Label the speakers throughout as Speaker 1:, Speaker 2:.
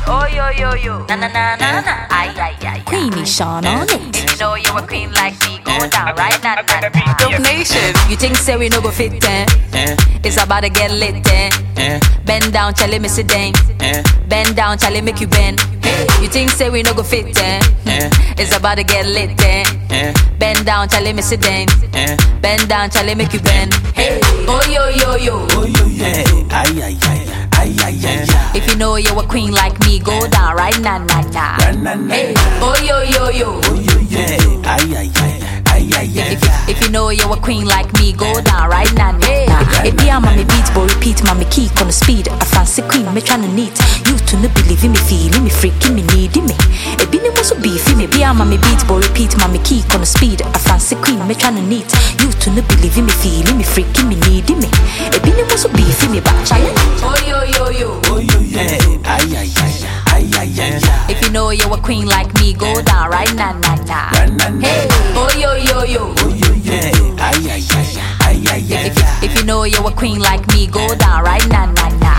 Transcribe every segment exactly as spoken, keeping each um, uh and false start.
Speaker 1: Oh yo yo yo, na na na na na, ay ay ay.
Speaker 2: Queenie Sean on it.
Speaker 1: If you know you're a queen like me, go down right now.
Speaker 2: Dope Nation. You think say we no go fit eh? It's about to get lit eh? Bend down, Charlie, me sit down. Bend down, Charlie, make you bend. You think say we no go fit eh? It's about to get lit eh? Bend down, Charlie, me sit down. Bend down, Charlie, make you bend. Hey, oh yo yo yo,
Speaker 3: oh yo yo, ay ay ay. Ay, ay, ay, ay.
Speaker 2: If you know you're a queen like me, go down right now, nah, nah.
Speaker 3: Na, na, na.
Speaker 2: Hey, oh yo yo yo,
Speaker 3: oh yo yo, ay ay ay, ay ay ay.
Speaker 2: If, if, if you know you're a queen like me, go down right now, nah. If yeah, mommy beat, but repeat, mommy key on the speed. A fancy queen, me tryna neat. You to no believe in me, feeling me, freaking me, needing me. It be no more so beefy me. Yeah, mommy beat, but repeat, mommy key on the speed. A fancy queen, me tryna neat. You to no believe in me, feeling me, freaking me, needing me. It be no more so beefy me, but challenge.
Speaker 1: Oh yo yo yo,
Speaker 3: oh yo yo, ay ay ay, ay ay ay.
Speaker 2: If you know you're a queen like me, go down right now, nah, nah.
Speaker 1: Hey, oh yo yo yo,
Speaker 3: oh yo yo, ay ay ay, ay ay ay.
Speaker 2: If, if you know you're a queen like me, go down right now, nah, nah.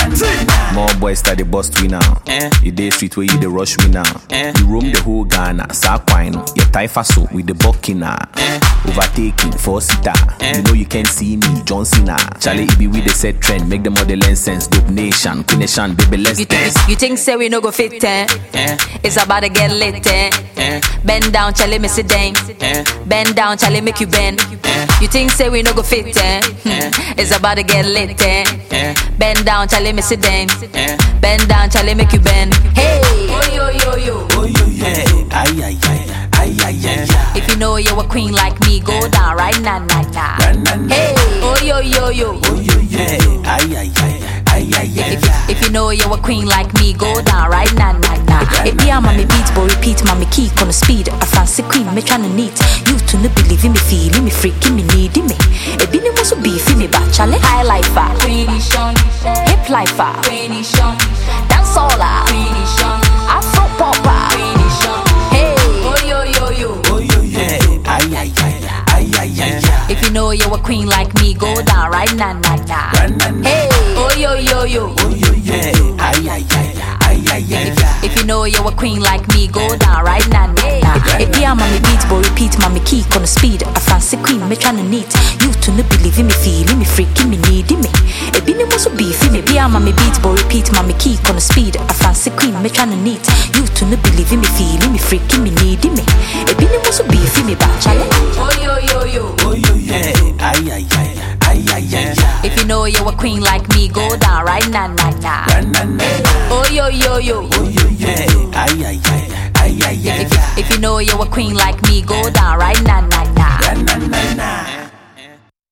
Speaker 4: More boys start the bust we now. Eh? You day street where you the rush me now. Eh? You roam the whole Ghana, Saquino. You tie faso with the Burkina. Eh? Overtaking, four seater. Eh? You know you can't see me, John Cena. Charlie, it be with the set trend, make the model sense. Dope Nation, Queen Nation, baby, let's
Speaker 2: you
Speaker 4: dance.
Speaker 2: Think, you think say we no go fit eh? Eh? It's about to get lit eh? Eh? Bend down, Charlie, me sit down. Eh? Bend down, Charlie, make you bend. Eh? You think say we no go fit eh? Eh? It's about to get lit eh? Eh? Bend down, Charlie, me sit down. Eh? Bend down, Charlie, make you bend. Hey,
Speaker 1: oh yo yo yo,
Speaker 3: oh yo yo, ay ay ay, ay ay ay.
Speaker 2: If you know you're a queen like me, go down right now, nah, nah.
Speaker 1: Hey, oh yo yo yo,
Speaker 3: oh yo yo, ay ay ay, ay ay ay.
Speaker 2: If, if you know you're a queen like me, go down right now, nah, nah. If yeah, mommy beat, but repeat, mommy key on the speed. A fancy queen, me tryna neat. You to no believe in me, feeling me, freaking me, needing me. It be no more so beefy me, but Charlie. High lifer,
Speaker 1: Queenie Sean,
Speaker 2: hip lifer,
Speaker 1: Queenie Sean,
Speaker 2: dance all
Speaker 1: Queenie Sean,
Speaker 2: Afro popper.
Speaker 1: Queenie Sean.
Speaker 2: Hey,
Speaker 1: oh yo yo yo,
Speaker 3: oh yo yo, ay ay ay, ay ay ay.
Speaker 2: if you know you're a queen like me, go down right now, nah, nah. Hey,
Speaker 1: oh yo yo yo,
Speaker 3: oh yo yo, ay ay ay, ay ay ay.
Speaker 2: if you know you're a queen like me, go down right now, nah, nah. If yeah, mommy beat, but repeat, mommy key on the speed. A fancy queen, me tryna neat. You to no believe in me, feeling me, freaking me, needing me. It be no more so beefy me. Yeah, mommy beat, but repeat, mommy key on the speed. A fancy queen, me tryna neat. You to no believe in me, feeling me, freaking me, needing me. It be no more so beefy me, but challenge.
Speaker 1: oh yo yo yo,
Speaker 3: oh yo yo, ay ay ay, ay ay ay.
Speaker 2: If you know you're a queen like me, go down right now, nah, nah.
Speaker 1: oh yo yo yo,
Speaker 3: oh yo yo, ay ay ay, ay ay ay.
Speaker 2: If, if you know you're a queen like me, go down right now, nah,